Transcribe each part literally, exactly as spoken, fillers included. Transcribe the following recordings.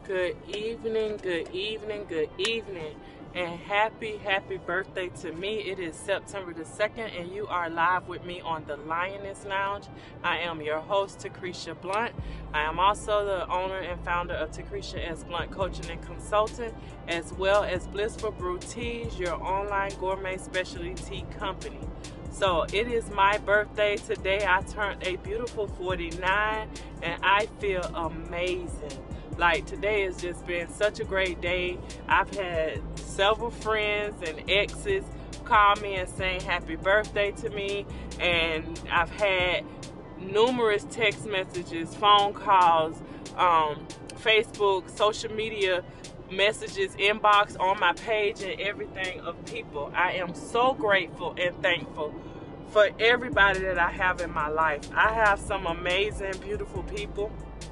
Good evening, good evening, good evening, and happy, happy birthday to me. It is September the second, and you are live with me on the Lioness Lounge. I am your host, Takresha Blunt. I am also the owner and founder of Takresha S. Blunt Coaching and Consulting, as well as Blissful Brew Teas, your online gourmet specialty tea company. So it is my birthday today. I turned a beautiful forty-nine, and I feel amazing. Like, today has just been such a great day. I've had several friends and exes call me and saying happy birthday to me, and I've had numerous text messages, phone calls, um, Facebook, social media messages, inbox on my page and everything of people. I am so grateful and thankful for everybody that I have in my life. I have some amazing, beautiful people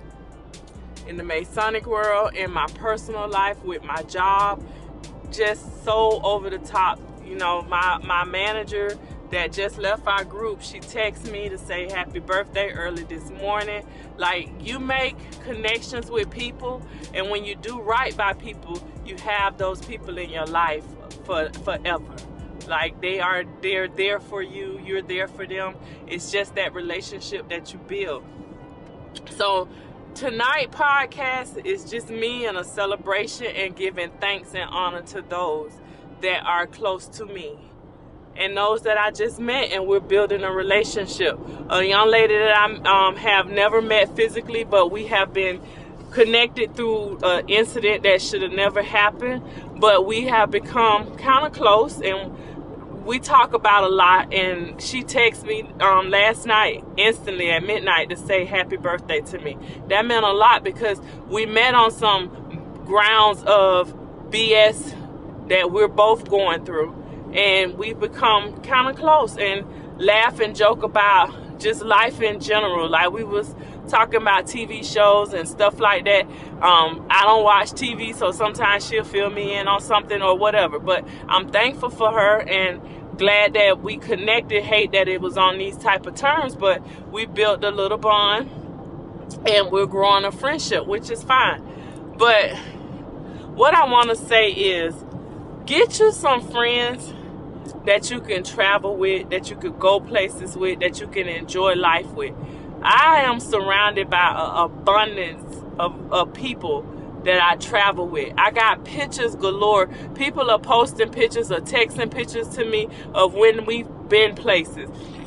in the Masonic world, in my personal life, with my job, just so over the top. You know, my, my manager that just left our group, she texted me to say happy birthday early this morning. Like, you make connections with people, and when you do right by people, you have those people in your life for forever. Like, they are, they're there for you, you're there for them. It's just that relationship that you build. So tonight podcast is just me and a celebration and giving thanks and honor to those that are close to me and those that I just met, and we're building a relationship. A young lady that I um, have never met physically, but we have been connected through an incident that should have never happened, but we have become kind of close, and we talk about a lot. And she texted me um, last night instantly at midnight to say happy birthday to me. That meant a lot because we met on some grounds of B S that we're both going through, and we've become kind of close and laugh and joke about just life in general. Like, we was talking about T V shows and stuff like that. Um, I don't watch T V, so sometimes she'll fill me in on something or whatever. But I'm thankful for her and glad that we connected. Hate that it was on these type of terms, but we built a little bond and we're growing a friendship, which is fine. But what I want to say is, get you some friends that you can travel with, that you could go places with, that you can enjoy life with. I am surrounded by an abundance of, of people that I travel with. I got pictures galore. People are posting pictures or texting pictures to me of when we've been places.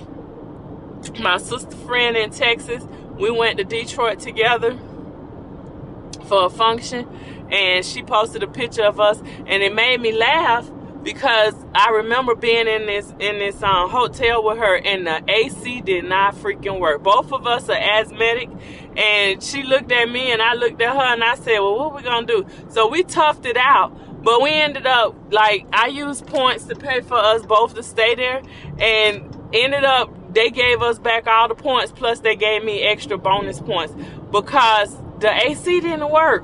My sister friend in Texas, we went to Detroit together for a function, and she posted a picture of us, and it made me laugh because I remember being in this in this um, hotel with her, and the A C did not freaking work. Both of us are asthmatic, and she looked at me and I looked at her, and I said, well, what are we gonna do? So we toughed it out, but we ended up, like, I used points to pay for us both to stay there, and ended up they gave us back all the points, plus they gave me extra bonus points because the A C didn't work.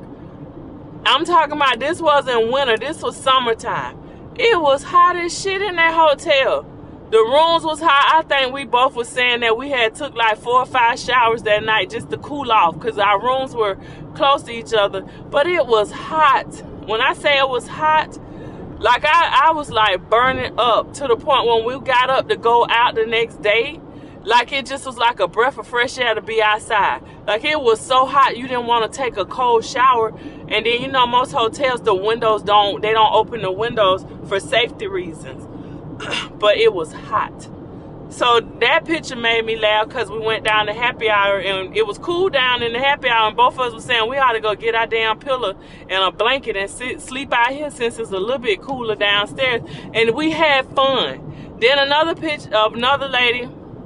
I'm talking about, this wasn't winter, this was summertime. It was hot as shit in that hotel. The rooms was hot. I think we both were saying that we had took like four or five showers that night just to cool off because our rooms were close to each other. But it was hot. When I say it was hot, like I, I was like burning up to the point when we got up to go out the next day, like it just was like a breath of fresh air to be outside. Like, it was so hot you didn't want to take a cold shower. And then, you know, most hotels, the windows don't, they don't open the windows for safety reasons. But it was hot. So that picture made me laugh because we went down to happy hour, and it was cool down in the happy hour, and both of us were saying we ought to go get our damn pillow and a blanket and sit, sleep out here since it's a little bit cooler downstairs. And we had fun. Then another picture of another lady,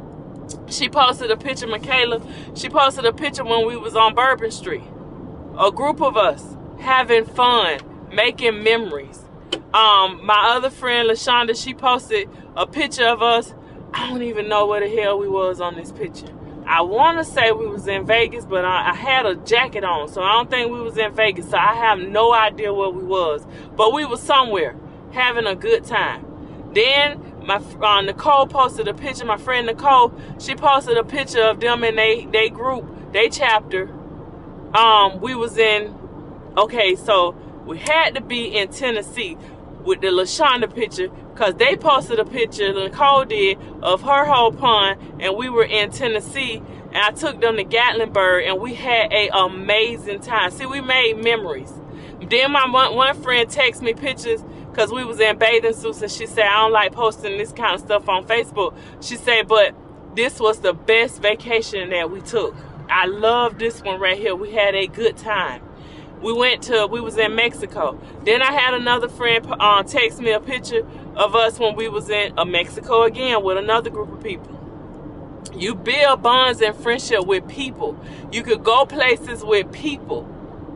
she posted a picture, Michaela, she posted a picture when we was on Bourbon Street. A group of us having fun, making memories. Um, my other friend, LaShonda, she posted a picture of us. I don't even know where the hell we was on this picture. I want to say we was in Vegas, but I, I had a jacket on, so I don't think we was in Vegas. So I have no idea where we was. But we was somewhere having a good time. Then my uh, Nicole posted a picture. My friend Nicole, she posted a picture of them in they they group, they chapter. Um, we was in okay, so we had to be in Tennessee with the LaShonda picture, because they posted a picture, Nicole did, of her whole pond, and we were in Tennessee, and I took them to Gatlinburg, and we had a amazing time. See, we made memories. Then my one, one friend texted me pictures, because we was in bathing suits, and she said, I don't like posting this kind of stuff on Facebook. She said, but this was the best vacation that we took. I love this one right here. We had a good time. We went to, we was in Mexico. Then I had another friend uh, text me a picture of us when we was in uh, Mexico again with another group of people. You build bonds and friendship with people. You could go places with people.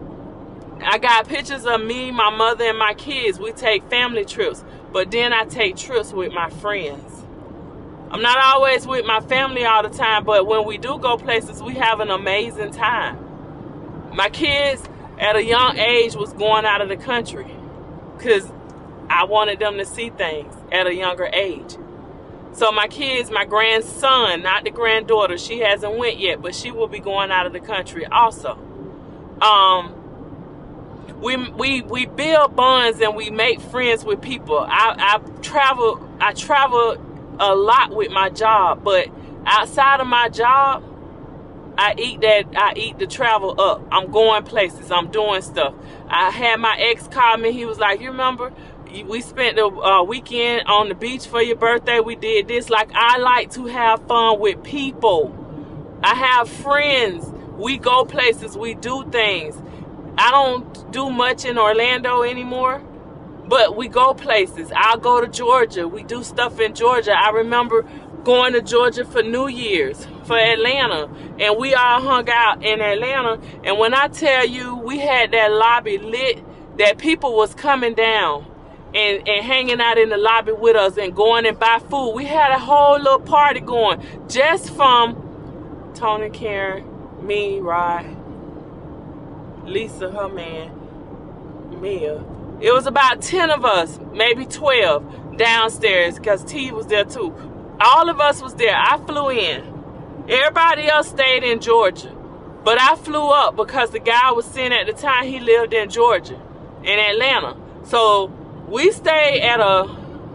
I got pictures of me, my mother, and my kids. We take family trips, but then I take trips with my friends. I'm not always with my family all the time, but when we do go places, we have an amazing time. My kids at a young age was going out of the country because I wanted them to see things at a younger age. So my kids, my grandson, not the granddaughter, she hasn't went yet, but she will be going out of the country also. Um, we we we build bonds and we make friends with people. I, I travel I travel a lot with my job, but outside of my job, I eat that I eat the travel up. I'm going places. I'm doing stuff. I had my ex call me. He was like, you remember we spent the uh, weekend on the beach for your birthday? We did this. Like, I like to have fun with people. I have friends. We go places. We do things. I don't do much in Orlando anymore, but we go places. I'll go to Georgia. We do stuff in Georgia. I remember going to Georgia for New Year's, for Atlanta, and we all hung out in Atlanta. And when I tell you, we had that lobby lit, that people was coming down and, and hanging out in the lobby with us and going and buy food. We had a whole little party going just from Tony, Karen, me, Rod, Lisa, her man, Mia. It was about ten of us, maybe twelve, downstairs, because T was there too. All of us was there. I flew in. Everybody else stayed in Georgia. But I flew up because the guy I was seeing at the time, he lived in Georgia, in Atlanta. So we stayed at a,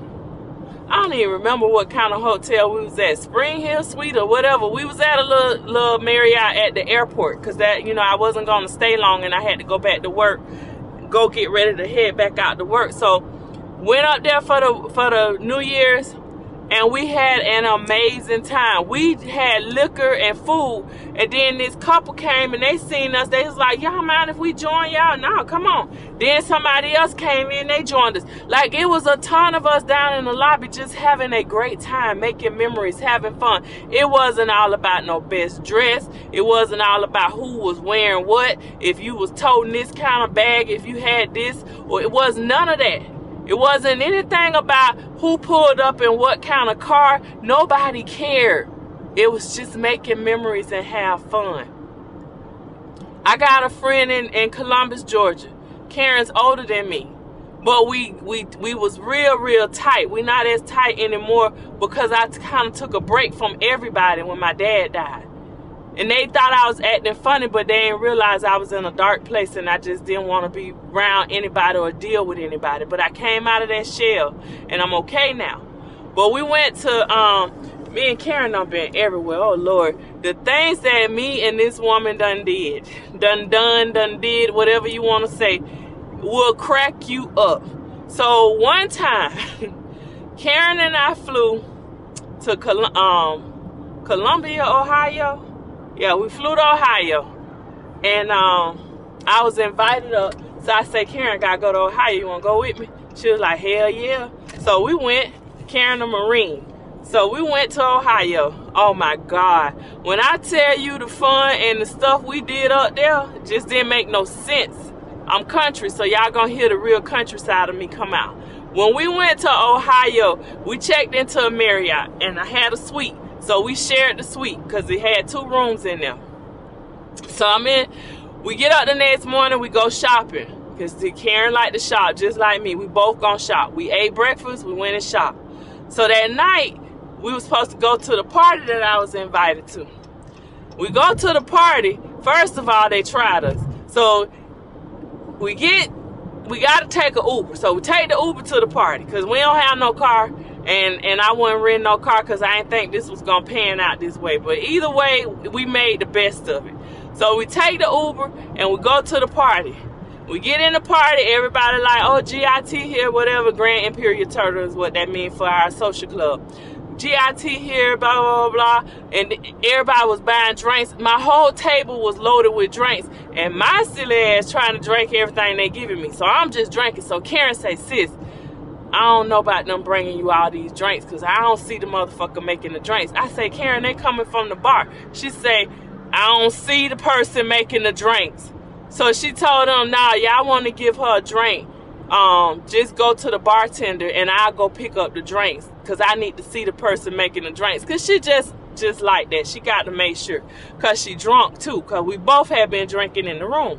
I don't even remember what kind of hotel we was at, Spring Hill Suite or whatever. We was at a little, little Marriott at the airport because that, you know, I wasn't going to stay long and I had to go back to work, go get ready to head back out to work. So went up there for the, for the New Year's, and we had an amazing time. We had liquor and food, and then this couple came and they seen us. They was like, y'all mind if we join y'all? No, come on. Then somebody else came in, they joined us. Like, it was a ton of us down in the lobby just having a great time, making memories, having fun. It wasn't all about no best dress. It wasn't all about who was wearing what, if you was toting this kind of bag, if you had this, or it was none of that. It wasn't anything about who pulled up in what kind of car. Nobody cared. It was just making memories and have fun. I got a friend in, in Columbus, Georgia. Karen's older than me. But we, we, we was real, real tight. We're not as tight anymore because I kind of took a break from everybody when my dad died. And they thought I was acting funny, but they didn't realize I was in a dark place and I just didn't want to be around anybody or deal with anybody. But I came out of that shell and I'm okay now. But we went to, um, me and Karen done been everywhere. Oh, Lord. The things that me and this woman done did, done done, done did, whatever you want to say, will crack you up. So one time, Karen and I flew to Col um, Columbia, Ohio. Yeah, we flew to Ohio, and um, I was invited up. So I said, Karen, gotta go to Ohio. You wanna go with me? She was like, hell yeah. So we went, Karen the Marine. So we went to Ohio. Oh my God. When I tell you the fun and the stuff we did up there, just didn't make no sense. I'm country, so y'all gonna hear the real countryside of me come out. When we went to Ohio, we checked into a Marriott, and I had a suite. So we shared the suite because it had two rooms in there. So I'm in, we get up the next morning, we go shopping. Because Karen liked to shop just like me. We both gonna shop. We ate breakfast, we went and shopped. So that night, we were supposed to go to the party that I was invited to. We go to the party. First of all, they tried us. So we get, we got to take an Uber. So we take the Uber to the party because we don't have no car. And, and I wasn't renting no car because I didn't think this was going to pan out this way. But either way, we made the best of it. So we take the Uber and we go to the party. We get in the party, everybody like, oh, G I T here, whatever, Grand Imperial Turtle is what that means for our social club. G I T here, blah, blah, blah, blah. And everybody was buying drinks. My whole table was loaded with drinks. And my silly ass trying to drink everything they giving me. So I'm just drinking. So Karen say, sis, I don't know about them bringing you all these drinks because I don't see the motherfucker making the drinks. I say, Karen, they coming from the bar. She say, I don't see the person making the drinks. So she told them, nah, y'all want to give her a drink. Um, just go to the bartender and I'll go pick up the drinks because I need to see the person making the drinks. Because she just, just like that. She got to make sure because she drunk too because we both had been drinking in the room.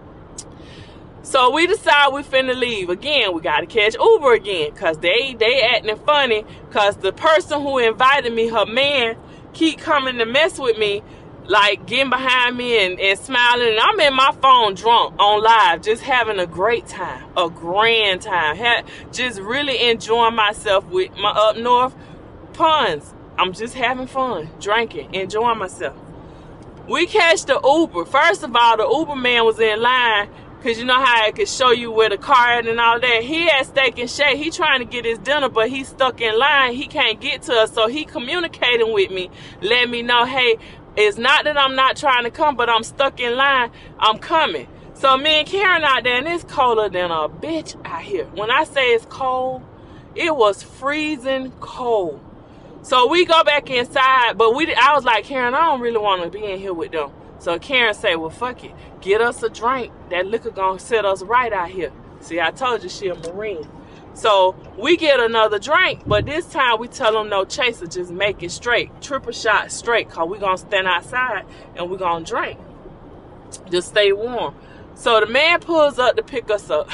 So we decide we finna leave. Again, we got to catch Uber again because they, they acting funny because the person who invited me, her man, keep coming to mess with me. Like getting behind me and, and smiling, and I'm in my phone drunk on live, just having a great time, a grand time, ha just really enjoying myself with my up north puns. I'm just having fun, drinking, enjoying myself. We catch the Uber. First of all, the Uber man was in line because you know how it could show you where the car at and all that. He had Steak and Shake. He trying to get his dinner, but he's stuck in line. He can't get to us, so he communicating with me, letting me know, hey, it's not that I'm not trying to come, but I'm stuck in line. I'm coming. So me and Karen out there, and it's colder than a bitch out here. When I say it's cold, it was freezing cold. So we go back inside, but we. I was like, Karen, I don't really want to be in here with them. So Karen said, well, fuck it. Get us a drink. That liquor gonna set us right out here. See, I told you she a Marine. So we get another drink, but this time we tell them no chaser, just make it straight. Triple shot straight, because we're going to stand outside and we're going to drink. Just stay warm. So the man pulls up to pick us up.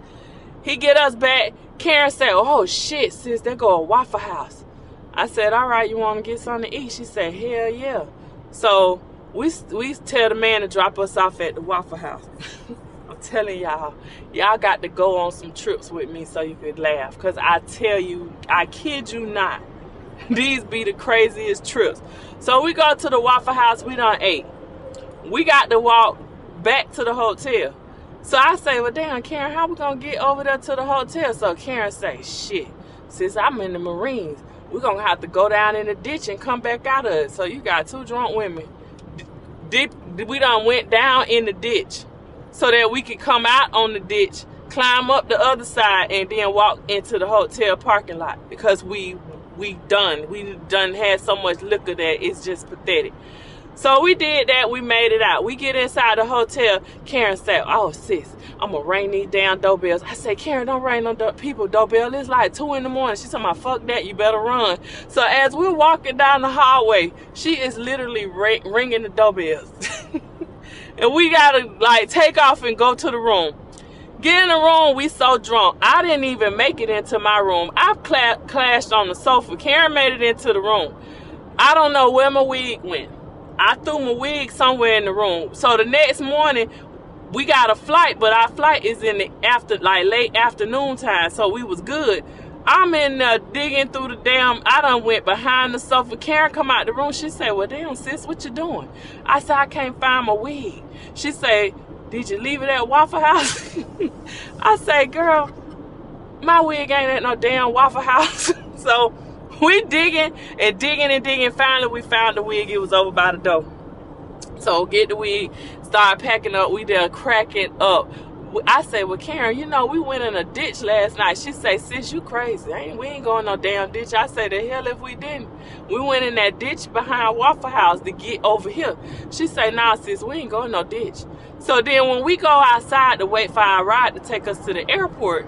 He get us back. Karen said, oh, shit, sis, they go to Waffle House. I said, all right, you want to get something to eat? She said, hell yeah. So we, we tell the man to drop us off at the Waffle House. Telling y'all, y'all got to go on some trips with me so you could laugh, because I tell you, I kid you not, these be the craziest trips. So we go to the Waffle House. We done ate. We got to walk back to the hotel. So I say, well, damn, Karen, how we gonna get over there to the hotel? So Karen say, shit, since I'm in the Marines, we're gonna have to go down in the ditch and come back out of it. So you got two drunk women. Dip, we done went down in the ditch so that we could come out on the ditch, climb up the other side, and then walk into the hotel parking lot because we we done. We done had so much liquor that it's just pathetic. So we did that. We made it out. We get inside the hotel. Karen said, oh, sis, I'm going to ring these damn doorbells. I said, Karen, don't ring no do people doorbell. It's like two in the morning. She's talking about, fuck that. You better run. So as we're walking down the hallway, she is literally ring ringing the doorbells. And we got to, like, take off and go to the room. Get in the room. We so drunk. I didn't even make it into my room. I cla clashed on the sofa. Karen made it into the room. I don't know where my wig went. I threw my wig somewhere in the room. So the next morning, we got a flight, but our flight is in the after, like late afternoon time. So we was good. I'm in there digging through the damn, I done went behind the sofa. Karen come out the room. She said, well, damn, sis, what you doing? I said, I can't find my wig. She said, did you leave it at Waffle House? I say, girl, my wig ain't at no damn Waffle House. So we digging and digging and digging. Finally, we found the wig. It was over by the door. So get the wig, start packing up. We there cracking up. I say, well, Karen, you know, we went in a ditch last night. She say, sis, you crazy. Ain't, we ain't going no damn ditch. I say, the hell if we didn't. We went in that ditch behind Waffle House to get over here. She say, nah, sis, we ain't going no ditch. So then when we go outside to wait for our ride to take us to the airport,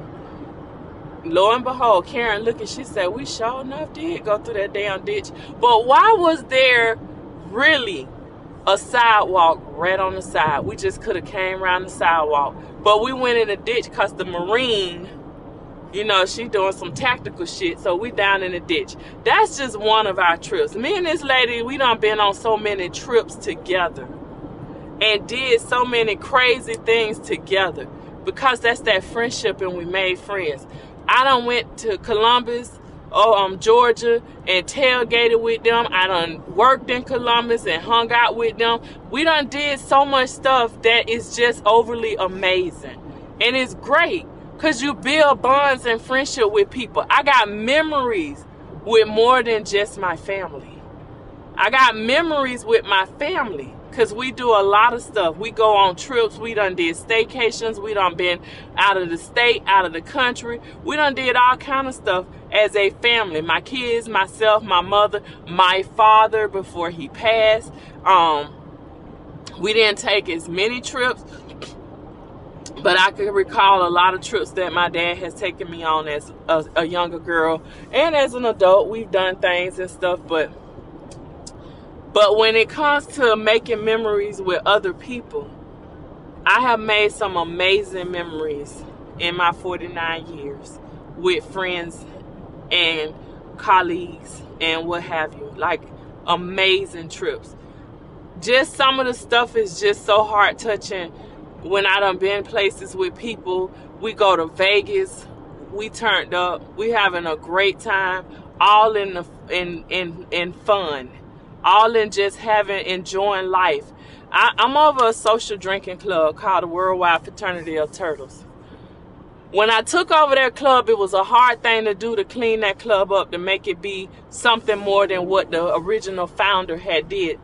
lo and behold, Karen looking, she said, we sure enough did go through that damn ditch. But why was there really a sidewalk right on the side? We just could have came around the sidewalk. But we went in the ditch because the Marine, you know, she doing some tactical shit. So we down in the ditch. That's just one of our trips. Me and this lady, we done been on so many trips together and did so many crazy things together. because that's that friendship and we made friends. I done went to Columbus or um, Georgia and tailgated with them. I done worked in Columbus and hung out with them. We done did so much stuff that is just overly amazing. And it's great because you build bonds and friendship with people. I got memories with more than just my family. I got memories with my family because we do a lot of stuff. We go on trips. We done did staycations. We done been out of the state, out of the country. We done did all kind of stuff as a family. My kids, myself, my mother, my father before he passed. Um, we didn't take as many trips, but I can recall a lot of trips that my dad has taken me on as a, a younger girl. And as an adult, we've done things and stuff, but But when it comes to making memories with other people, I have made some amazing memories in my forty-nine years with friends and colleagues and what have you. Like amazing trips. Just some of the stuff is just so heart touching. When I done been places with people, we go to Vegas, we turned up, we having a great time, all in the in in in fun. All in just having, enjoying life. I, I'm over a social drinking club called the Worldwide Fraternity of Turtles. When I took over that club, it was a hard thing to do to clean that club up, to make it be something more than what the original founder had did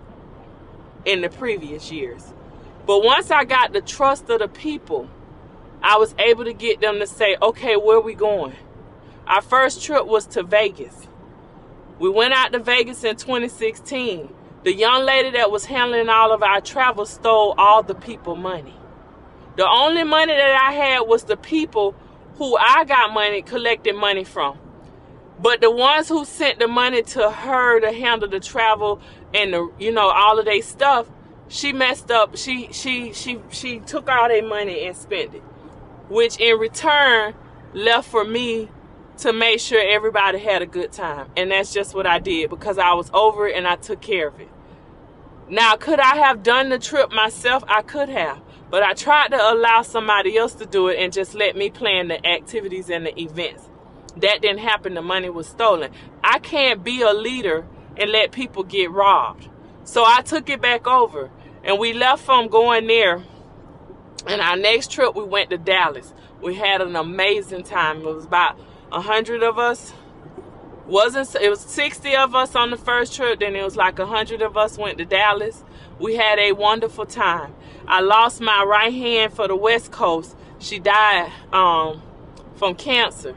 in the previous years. But once I got the trust of the people, I was able to get them to say, okay, where are we going? Our first trip was to Vegas. We went out to Vegas in twenty sixteen. The young lady that was handling all of our travel stole all the people money. The only money that I had was the people who I got money, collected money from. But the ones who sent the money to her to handle the travel and the, you know, all of their stuff, she messed up. She she she she took all their money and spent it, which in return left for me to make sure everybody had a good time. And that's just what I did because I was over it and I took care of it. Now, could I have done the trip myself? I could have. But I tried to allow somebody else to do it and just let me plan the activities and the events. That didn't happen. The money was stolen. I can't be a leader and let people get robbed. So I took it back over. And we left from going there. And our next trip, we went to Dallas. We had an amazing time. It was about a hundred of us. Wasn't it was sixty of us on the first trip, then it was like a hundred of us went to Dallas. We had a wonderful time. I lost my right hand for the West Coast. She died um, from cancer.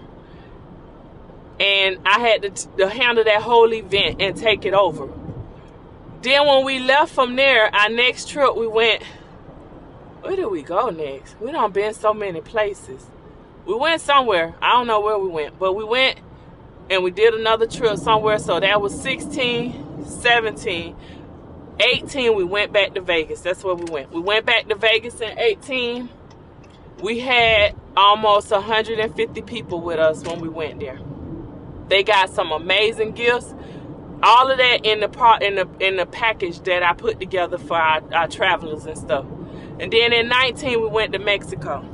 And I had to, to handle that whole event and take it over. Then when we left from there, our next trip we went, where did we go next? We done been so many places. We went somewhere. I don't know where we went, but we went and we did another trip somewhere. So that was sixteen, seventeen, eighteen. We went back to Vegas. That's where we went. We went back to Vegas in eighteen. We had almost one hundred fifty people with us when we went there. They got some amazing gifts. All of that in the part in the in the package that I put together for our, our travelers and stuff. And then in nineteen we went to Mexico.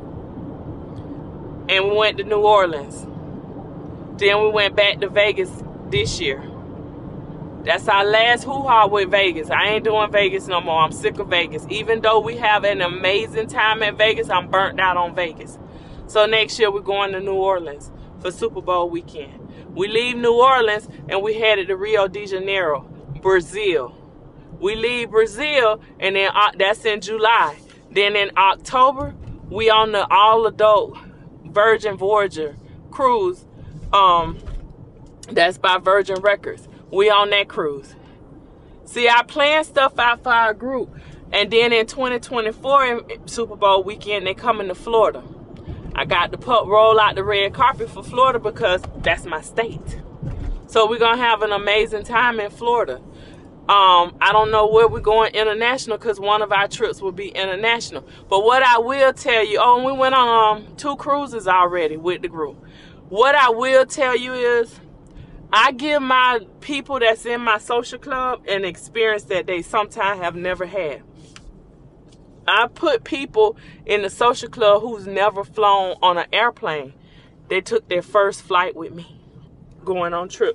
And we went to New Orleans. Then we went back to Vegas this year. That's our last hoo-ha with Vegas. I ain't doing Vegas no more. I'm sick of Vegas. Even though we have an amazing time at Vegas, I'm burnt out on Vegas. So next year we're going to New Orleans for Super Bowl weekend. We leave New Orleans and we headed to Rio de Janeiro, Brazil. We leave Brazil and then uh, that's in July. Then in October, we on the all-adult Virgin Voyager cruise. Um, that's by Virgin Records. We on that cruise. See, I plan stuff out for our group. And then in twenty twenty-four, Super Bowl weekend, they coming to Florida. I got to put, roll out the red carpet for Florida because that's my state. So we're going to have an amazing time in Florida. Um, I don't know where we're going international because one of our trips will be international. But what I will tell you, oh, and we went on um, two cruises already with the group. What I will tell you is I give my people that's in my social club an experience that they sometimes have never had. I put people in the social club who's never flown on an airplane. They took their first flight with me, going on trip.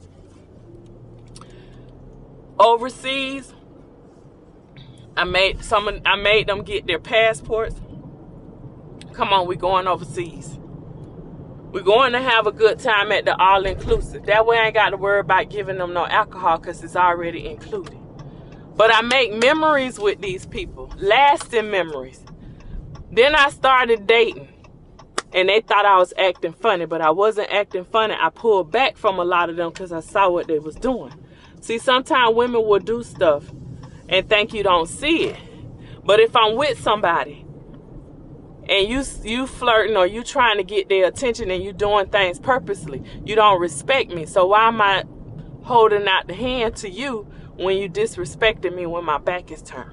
Overseas, I made some. I made them get their passports. Come on, we going overseas. We're going to have a good time at the all-inclusive. That way I ain't got to worry about giving them no alcohol because it's already included. But I make memories with these people, lasting memories. Then I started dating, and they thought I was acting funny, but I wasn't acting funny. I pulled back from a lot of them because I saw what they was doing. See, sometimes women will do stuff and think you don't see it. But if I'm with somebody, and you you flirting or you trying to get their attention and you doing things purposely, you don't respect me. So why am I holding out the hand to you when you disrespecting me when my back is turned?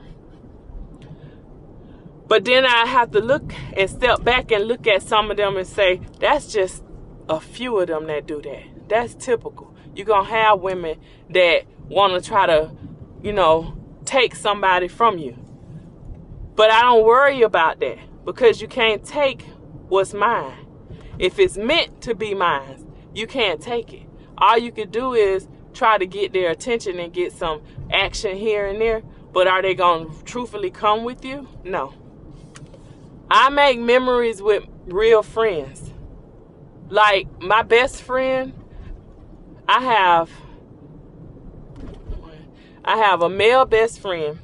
But then I have to look and step back and look at some of them and say, that's just a few of them that do that. That's typical. You're going to have women that want to try to, you know, take somebody from you. But I don't worry about that. Because you can't take what's mine. If it's meant to be mine, you can't take it. All you can do is try to get their attention and get some action here and there. But are they going to truthfully come with you? No. I make memories with real friends. Like my best friend, I have, I have a male best friend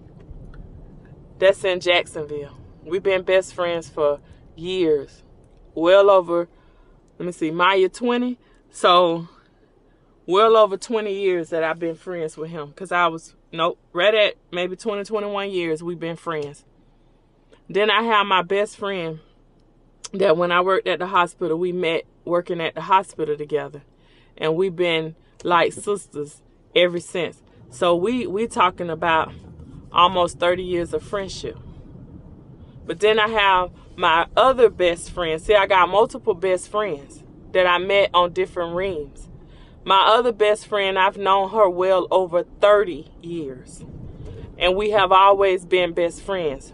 that's in Jacksonville. We've been best friends for years. Well over, let me see, Maya twenty. So, well over twenty years that I've been friends with him. Because I was, nope, right at maybe twenty, twenty-one years we've been friends. Then I have my best friend that when I worked at the hospital, we met working at the hospital together. And we've been like sisters ever since. So we, we talking about almost thirty years of friendship. But then I have my other best friend. See, I got multiple best friends that I met on different reams. My other best friend, I've known her well over thirty years. And we have always been best friends.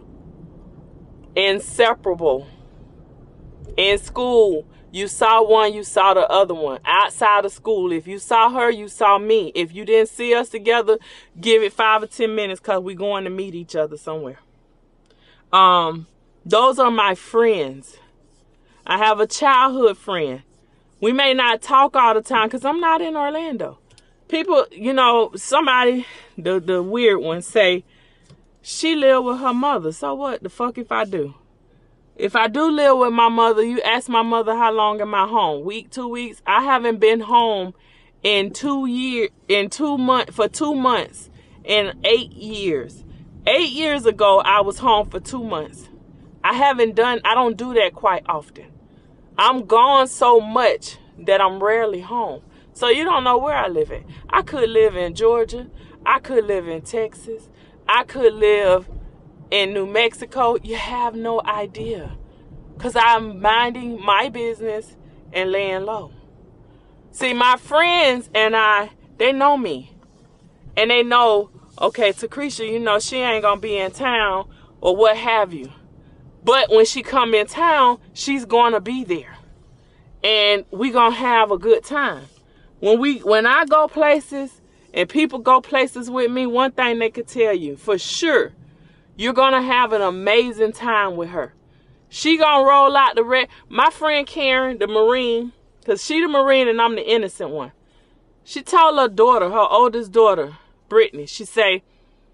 Inseparable. In school, you saw one, you saw the other one. Outside of school, if you saw her, you saw me. If you didn't see us together, give it five or ten minutes because we're going to meet each other somewhere. Um, those are my friends. I have a childhood friend. We may not talk all the time because I'm not in Orlando. People, you know, somebody, the, the weird ones say, she live with her mother. So what the fuck if I do? If I do live with my mother, you ask my mother how long am I home? Week, two weeks? I haven't been home in two years, in two months, for two months in eight years. Eight years ago, I was home for two months. I haven't done, I don't do that quite often. I'm gone so much that I'm rarely home. So you don't know where I live at. I could live in Georgia. I could live in Texas. I could live in New Mexico. You have no idea. Because I'm minding my business and laying low. See, my friends and I, they know me. And they know, okay, Tacretia, you know, she ain't going to be in town or what have you. But when she come in town, she's going to be there. And we going to have a good time. When we, when I go places and people go places with me, one thing they could tell you for sure, you're going to have an amazing time with her. She going to roll out the red. My friend Karen, the Marine, because she the Marine and I'm the innocent one. She told her daughter, her oldest daughter, Brittany, she say,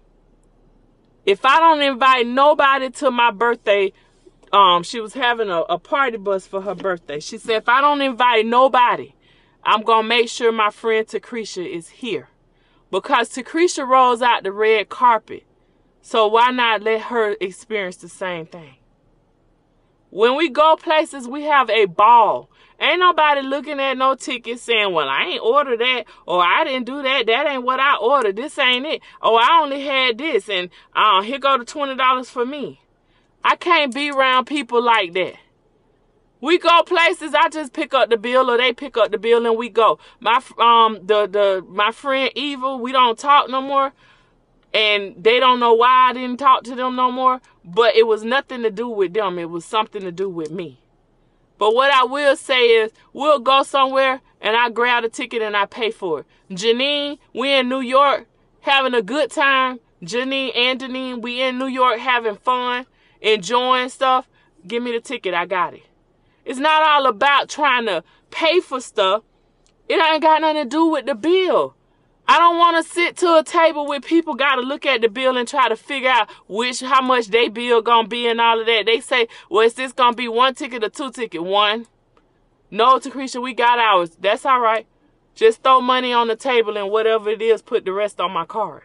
if I don't invite nobody to my birthday, um, she was having a, a party bus for her birthday. She said, if I don't invite nobody, I'm going to make sure my friend Tacretia is here. Because Tacretia rolls out the red carpet. So why not let her experience the same thing? When we go places, we have a ball. Ain't nobody looking at no ticket saying, well, I ain't ordered that, or I didn't do that. That ain't what I ordered. This ain't it. Oh, I only had this, and uh, here go the twenty dollars for me. I can't be around people like that. We go places, I just pick up the bill, or they pick up the bill, and we go. My um the the my friend Eva, we don't talk no more. And they don't know why I didn't talk to them no more. But it was nothing to do with them. It was something to do with me. But what I will say is, we'll go somewhere and I grab a ticket and I pay for it. Janine, we in New York having a good time. Janine and Janine, we in New York having fun, enjoying stuff. Give me the ticket. I got it. It's not all about trying to pay for stuff. It ain't got nothing to do with the bill. I don't want to sit to a table where people got to look at the bill and try to figure out which, how much they bill going to be and all of that. They say, well, is this going to be one ticket or two ticket? One. No, Tacretia, we got ours. That's all right. Just throw money on the table and whatever it is, put the rest on my card.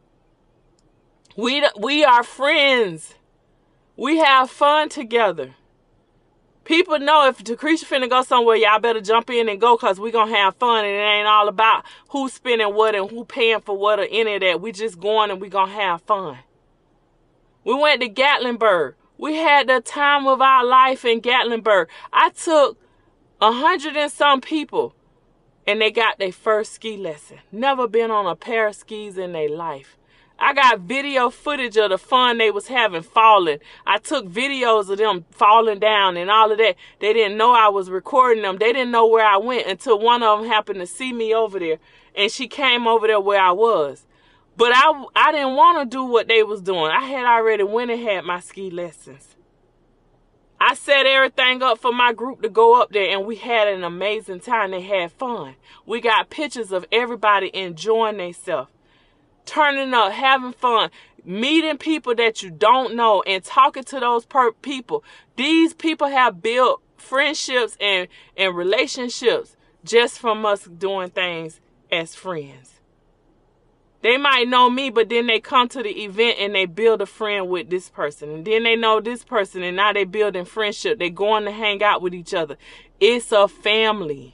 We, we are friends. We have fun together. People know if Tacretia finna go somewhere, y'all better jump in and go, because we going to have fun. And it ain't all about who's spending what and who paying for what or any of that. We just going and we going to have fun. We went to Gatlinburg. We had the time of our life in Gatlinburg. I took a hundred and some people and they got their first ski lesson. Never been on a pair of skis in their life. I got video footage of the fun they was having falling. I took videos of them falling down and all of that. They didn't know I was recording them. They didn't know where I went until one of them happened to see me over there. And she came over there where I was. But I, I didn't want to do what they was doing. I had already went and had my ski lessons. I set everything up for my group to go up there, and we had an amazing time. They had fun. We got pictures of everybody enjoying themselves. Turning up, having fun, meeting people that you don't know and talking to those per people. These people have built friendships and, and relationships just from us doing things as friends. They might know me, but then they come to the event and they build a friend with this person. And then they know this person and now they building friendship. They going to hang out with each other. It's a family.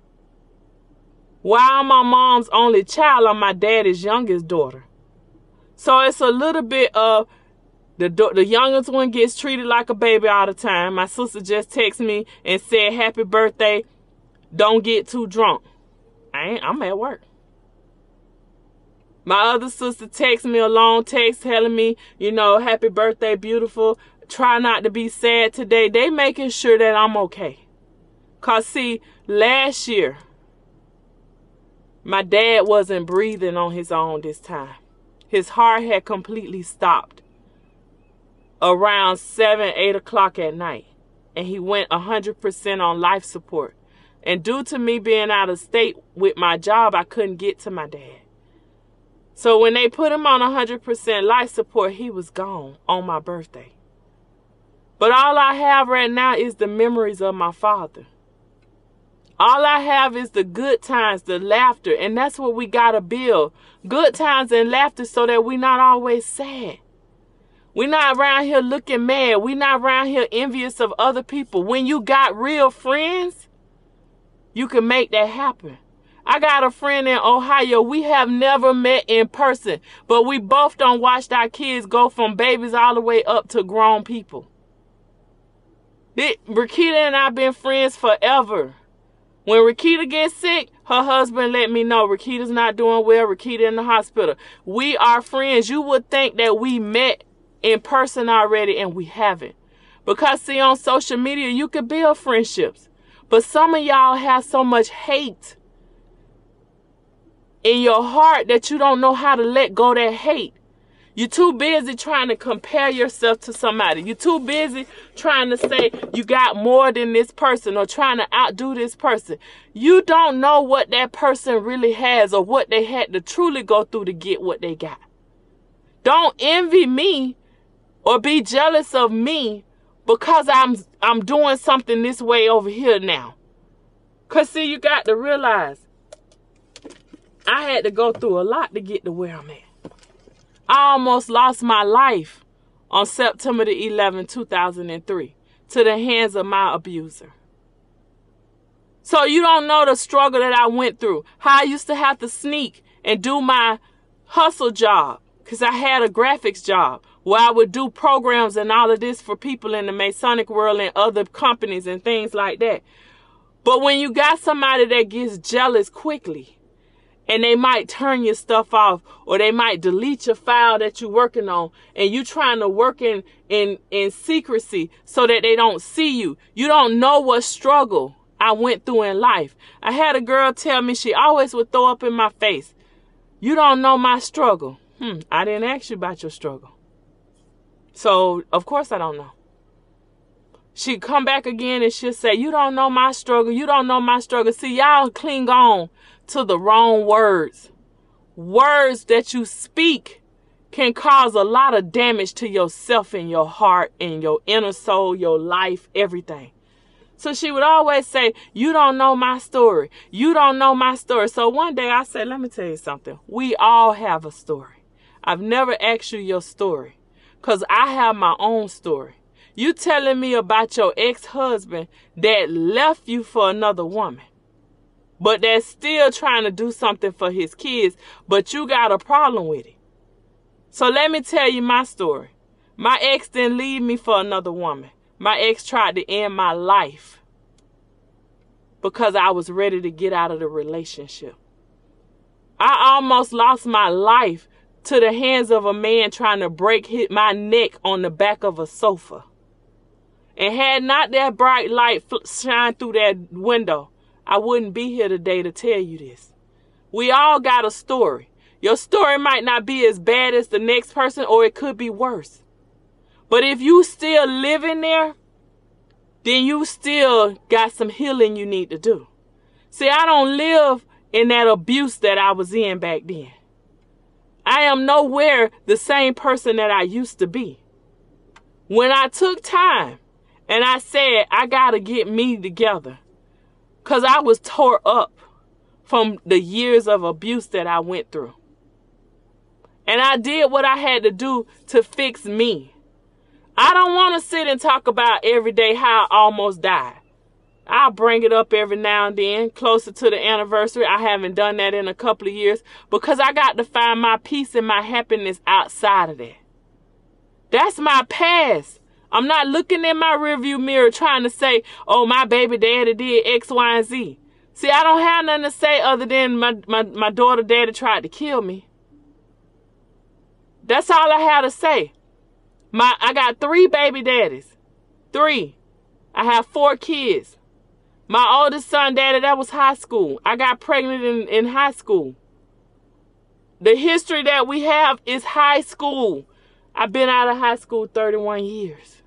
While I'm my mom's only child, I'm my daddy's youngest daughter. So it's a little bit of the, the youngest one gets treated like a baby all the time. My sister just texted me and said, happy birthday, don't get too drunk. I ain't, I'm at work. My other sister texted me a long text telling me, you know, happy birthday, beautiful. Try not to be sad today. They making sure that I'm okay. Because see, last year, my dad wasn't breathing on his own this time. His heart had completely stopped around seven, eight o'clock at night. And he went one hundred percent on life support. And due to me being out of state with my job, I couldn't get to my dad. So when they put him on one hundred percent life support, he was gone on my birthday. But all I have right now is the memories of my father. All I have is the good times, the laughter, and that's what we got to build. Good times and laughter so that we're not always sad. We're not around here looking mad. We're not around here envious of other people. When you got real friends, you can make that happen. I got a friend in Ohio. We have never met in person, but we both done watched our kids go from babies all the way up to grown people. Rakita and I have been friends forever. When Rakita gets sick, her husband let me know Rakita's not doing well. Rakita in the hospital. We are friends. You would think that we met in person already, and we haven't. Because see, on social media, you can build friendships. But some of y'all have so much hate in your heart that you don't know how to let go of that hate. You're too busy trying to compare yourself to somebody. You're too busy trying to say you got more than this person or trying to outdo this person. You don't know what that person really has or what they had to truly go through to get what they got. Don't envy me or be jealous of me because I'm I'm doing something this way over here now. Because see, you got to realize I had to go through a lot to get to where I'm at. I almost lost my life on September the eleventh, two thousand three to the hands of my abuser. So you don't know the struggle that I went through. How I used to have to sneak and do my hustle job because I had a graphics job where I would do programs and all of this for people in the Masonic world and other companies and things like that. But when you got somebody that gets jealous quickly And they might turn your stuff off, or they might delete your file that you're working on, and you trying to work in, in, in secrecy so that they don't see you. You don't know what struggle I went through in life. I had a girl tell me she always would throw up in my face, "You don't know my struggle." Hmm, I didn't ask you about your struggle. So, of course I don't know. She'd come back again and she'll say, "You don't know my struggle. You don't know my struggle." See, y'all cling on to the wrong words. Words that you speak can cause a lot of damage to yourself and your heart and your inner soul, your life, everything. So she would always say, "You don't know my story. You don't know my story." So one day I said, let me tell you something. We all have a story. I've never asked you your story because I have my own story. You telling me about your ex-husband that left you for another woman, but that's still trying to do something for his kids, but you got a problem with it. So let me tell you my story. My ex didn't leave me for another woman. My ex tried to end my life because I was ready to get out of the relationship. I almost lost my life to the hands of a man trying to break hit my neck on the back of a sofa. And had not that bright light shine through that window, I wouldn't be here today to tell you this. We all got a story. Your story might not be as bad as the next person, or it could be worse. But if you still living there, then you still got some healing you need to do. See, I don't live in that abuse that I was in back then. I am nowhere the same person that I used to be. When I took time and I said, I got to get me together, because I was tore up from the years of abuse that I went through. And I did what I had to do to fix me. I don't want to sit and talk about every day how I almost died. I'll bring it up every now and then, closer to the anniversary. I haven't done that in a couple of years because I got to find my peace and my happiness outside of that. That's my past. I'm not looking in my rearview mirror trying to say, oh, my baby daddy did X, Y, and Z. See, I don't have nothing to say other than my, my, my daughter daddy tried to kill me. That's all I have to say. My, I got three baby daddies. Three. I have four kids. My oldest son, daddy, that was high school. I got pregnant in, in high school. The history that we have is high school. I've been out of high school thirty-one years.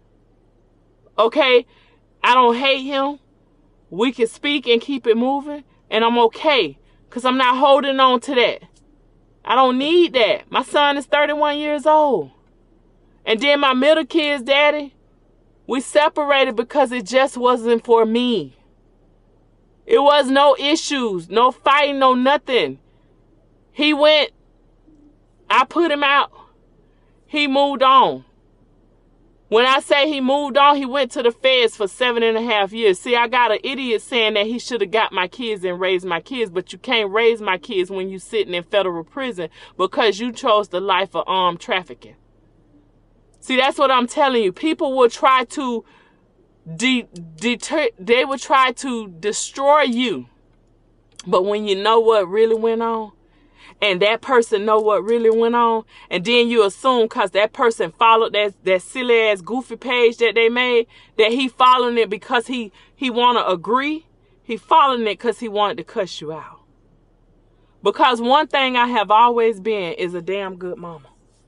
Okay? I don't hate him. We can speak and keep it moving. And I'm okay. Because I'm not holding on to that. I don't need that. My son is thirty-one years old. And then my middle kid's daddy, we separated because it just wasn't for me. It was no issues, no fighting, no nothing. He went, I put him out. He moved on. When I say he moved on, he went to the feds for seven and a half years. See, I got an idiot saying that he should have got my kids and raised my kids, but you can't raise my kids when you're sitting in federal prison because you chose the life of armed trafficking. See, that's what I'm telling you. People will try to de deter, they will try to destroy you. But when you know what really went on, and that person know what really went on, and then you assume because that person followed that, that silly ass goofy page that they made, that he following it because he, he want to agree. He following it because he wanted to cuss you out. Because one thing I have always been is a damn good mama.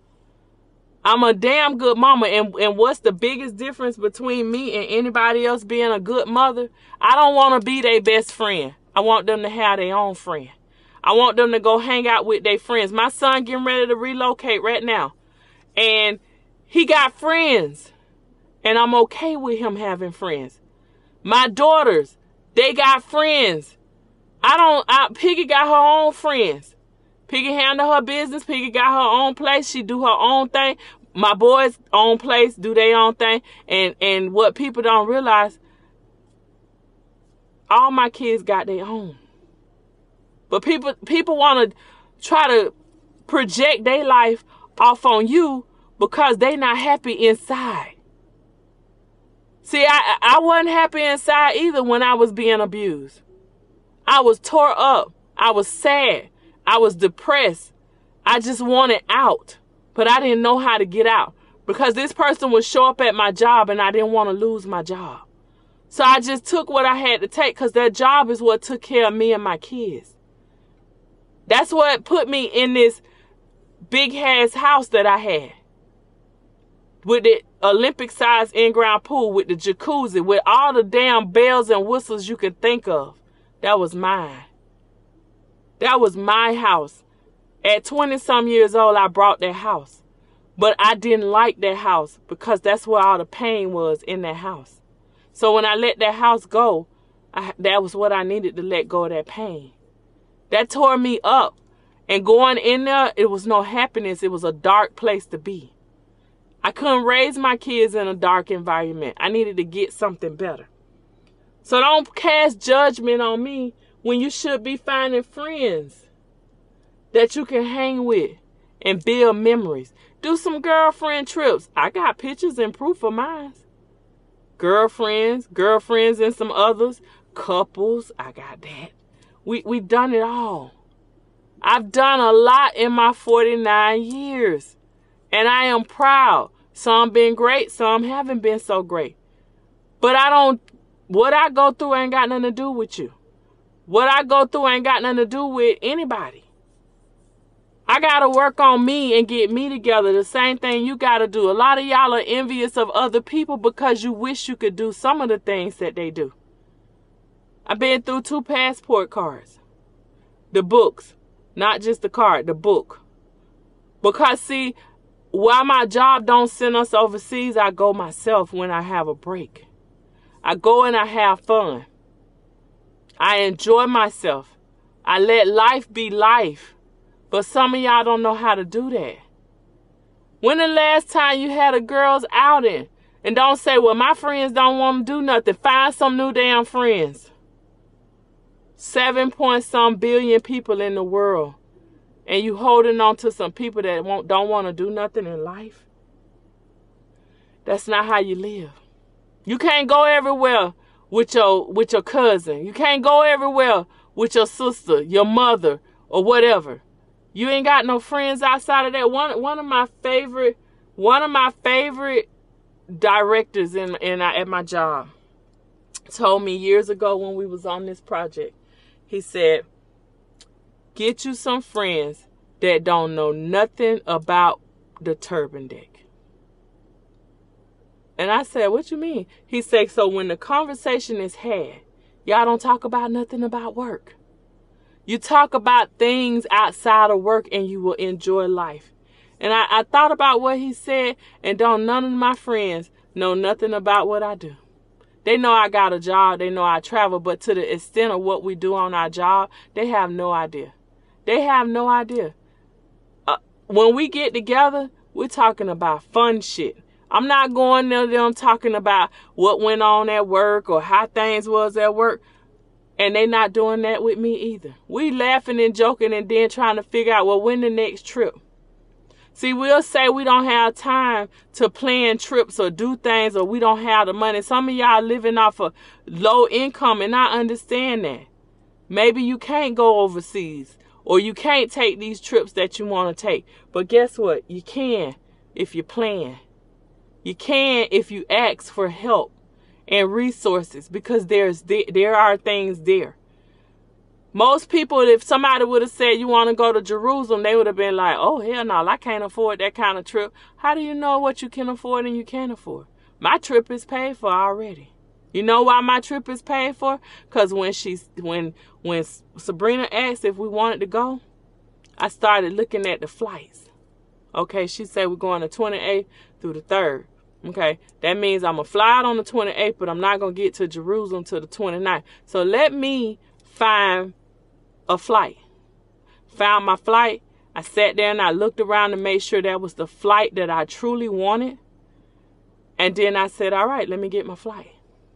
I'm a damn good mama. And, and what's the biggest difference between me and anybody else being a good mother? I don't want to be their best friend. I want them to have their own friend. I want them to go hang out with their friends. My son getting ready to relocate right now. And he got friends. And I'm okay with him having friends. My daughters, they got friends. I don't, I, Piggy got her own friends. Piggy handle her business. Piggy got her own place. She do her own thing. My boys' own place, do their own thing. And, and what people don't realize, all my kids got their own. But people people want to try to project their life off on you because they not happy inside. See, I, I wasn't happy inside either when I was being abused. I was tore up. I was sad. I was depressed. I just wanted out, but I didn't know how to get out because this person would show up at my job and I didn't want to lose my job. So I just took what I had to take because that job is what took care of me and my kids. That's what put me in this big ass house that I had with the Olympic size in-ground pool, with the jacuzzi, with all the damn bells and whistles you could think of. That was mine. That was my house. At twenty some years old, I bought that house. But I didn't like that house because that's where all the pain was, in that house. So when I let that house go, I, that was what I needed to let go of, that pain. That tore me up. And going in there, it was no happiness. It was a dark place to be. I couldn't raise my kids in a dark environment. I needed to get something better. So don't cast judgment on me when you should be finding friends that you can hang with and build memories. Do some girlfriend trips. I got pictures and proof of mine. Girlfriends, girlfriends and some others, couples, I got that. We, we've done it all. I've done a lot in my forty-nine years. And I am proud. Some been great, some haven't been so great. But I don't, what I go through ain't got nothing to do with you. What I go through ain't got nothing to do with anybody. I got to work on me and get me together. The same thing you got to do. A lot of y'all are envious of other people because you wish you could do some of the things that they do. I've been through two passport cards. The books. Not just the card, the book. Because see, while my job don't send us overseas, I go myself when I have a break. I go and I have fun. I enjoy myself. I let life be life. But some of y'all don't know how to do that. When the last time you had a girls outing? And don't say, well, my friends don't want to do nothing. Find some new damn friends. Seven point some billion people in the world. And you holding on to some people that won't, don't want to do nothing in life. That's not how you live. You can't go everywhere with your, with your cousin. You can't go everywhere with your sister, your mother, or whatever. You ain't got no friends outside of that. One, one of my favorite, one of my favorite directors in, in at my job told me years ago when we was on this project. He said, get you some friends that don't know nothing about the turbine deck. And I said, what you mean? He said, so when the conversation is had, y'all don't talk about nothing about work. You talk about things outside of work and you will enjoy life. And I, I thought about what he said, and don't none of my friends know nothing about what I do. They know I got a job. They know I travel. But to the extent of what we do on our job, they have no idea. They have no idea. Uh, when we get together, we're talking about fun shit. I'm not going to them talking about what went on at work or how things was at work. And they not doing that with me either. We laughing and joking and then trying to figure out, well, when the next trip? See, we'll say we don't have time to plan trips or do things, or we don't have the money. Some of y'all living off of low income, and I understand that. Maybe you can't go overseas, or you can't take these trips that you want to take. But guess what? You can if you plan. You can if you ask for help and resources, because there's there are things there. Most people, if somebody would have said you want to go to Jerusalem, they would have been like, oh, hell no, I can't afford that kind of trip. How do you know what you can afford and you can't afford? My trip is paid for already. You know why my trip is paid for? Because when she's when when Sabrina asked if we wanted to go, I started looking at the flights. Okay, she said we're going the twenty-eighth through the third. Okay, that means I'm going to fly out on the twenty-eighth, but I'm not going to get to Jerusalem till the twenty-ninth. So let me find a flight. Found my flight. I sat there and I looked around to make sure that was the flight that I truly wanted. And then I said, all right, let me get my flight.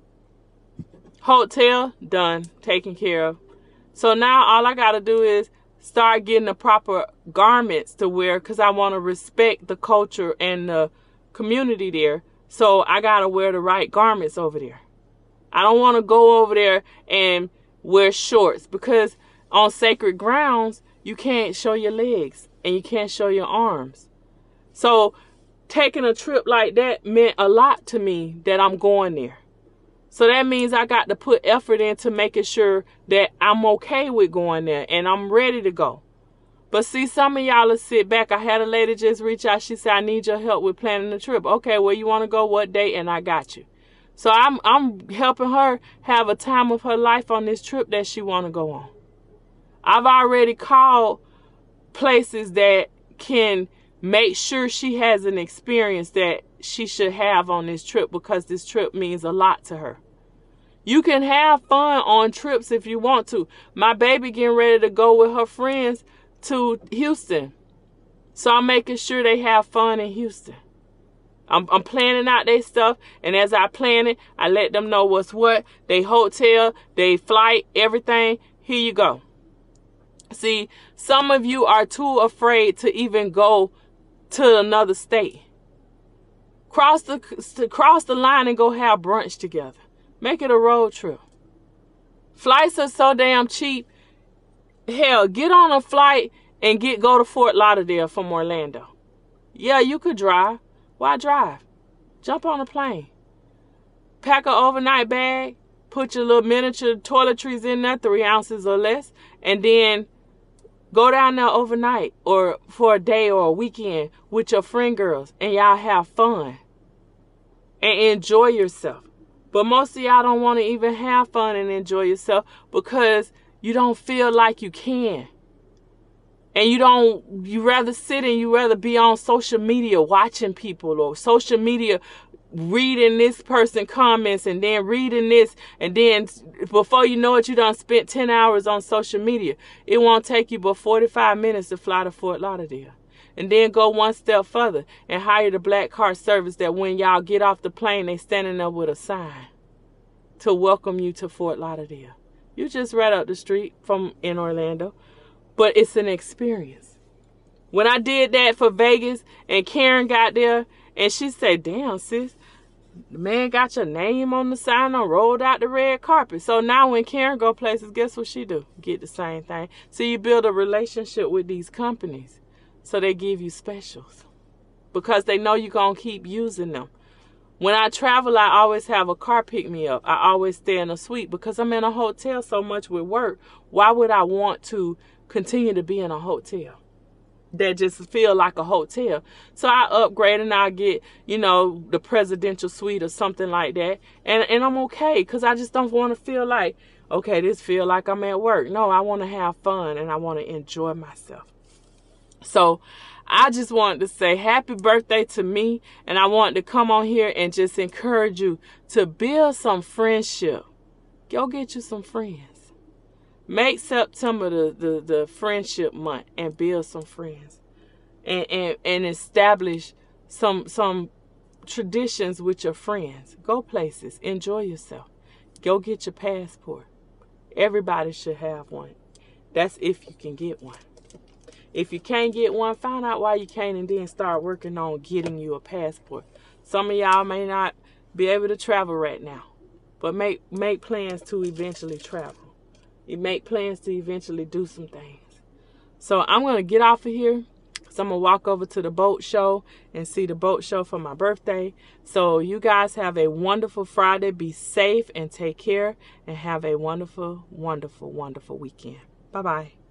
Hotel, done, taken care of. So now all I got to do is start getting the proper garments to wear, because I want to respect the culture and the community there. So I got to wear the right garments over there. I don't want to go over there and wear shorts, because on sacred grounds, you can't show your legs and you can't show your arms. So taking a trip like that meant a lot to me, that I'm going there. So that means I got to put effort into making sure that I'm okay with going there and I'm ready to go. But see, some of y'all will sit back. I had a lady just reach out. She said, I need your help with planning the trip. Okay, where you want to go, what date, and I got you. So I'm I'm helping her have a time of her life on this trip that she want to go on. I've already called places that can make sure she has an experience that she should have on this trip, because this trip means a lot to her. You can have fun on trips if you want to. My baby getting ready to go with her friends to Houston. So I'm making sure they have fun in Houston. I'm, I'm planning out their stuff, and as I plan it, I let them know what's what, they hotel, they flight, everything. Here you go. See, some of you are too afraid to even go to another state. Cross the, to cross the line and go have brunch together. Make it a road trip. Flights are so damn cheap. Hell, get on a flight and get go to Fort Lauderdale from Orlando. Yeah, you could drive. Why drive? Jump on a plane. Pack an overnight bag. Put your little miniature toiletries in there, three ounces or less. And then go down there overnight or for a day or a weekend with your friend girls. And y'all have fun. And enjoy yourself. But most of y'all don't want to even have fun and enjoy yourself because you don't feel like you can. And you don't, you rather sit and you rather be on social media watching people, or social media reading this person comments and then reading this. And then before you know it, you done spent ten hours on social media. It won't take you but forty-five minutes to fly to Fort Lauderdale. And then go one step further and hire the black car service that when y'all get off the plane, they standing there with a sign to welcome you to Fort Lauderdale. You just right up the street from in Orlando, but it's an experience. When I did that for Vegas and Karen got there and she said, damn, sis, the man got your name on the sign and rolled out the red carpet. So now when Karen go places, guess what she do? Get the same thing. So you build a relationship with these companies. So they give you specials because they know you're going to keep using them. When I travel, I always have a car pick me up. I always stay in a suite because I'm in a hotel so much with work. Why would I want to continue to be in a hotel that just feel like a hotel? So I upgrade and I get, you know, the presidential suite or something like that. And, and I'm okay because I just don't want to feel like, okay, this feel like I'm at work. No, I want to have fun and I want to enjoy myself. So I just wanted to say happy birthday to me, and I wanted to come on here and just encourage you to build some friendship. Go get you some friends. Make September the, the, the friendship month and build some friends. And, and, and establish some, some traditions with your friends. Go places. Enjoy yourself. Go get your passport. Everybody should have one. That's if you can get one. If you can't get one, find out why you can't and then start working on getting you a passport. Some of y'all may not be able to travel right now, but make make plans to eventually travel. You make plans to eventually do some things. So I'm going to get off of here. So I'm going to walk over to the boat show and see the boat show for my birthday. So you guys have a wonderful Friday. Be safe and take care and have a wonderful, wonderful, wonderful weekend. Bye-bye.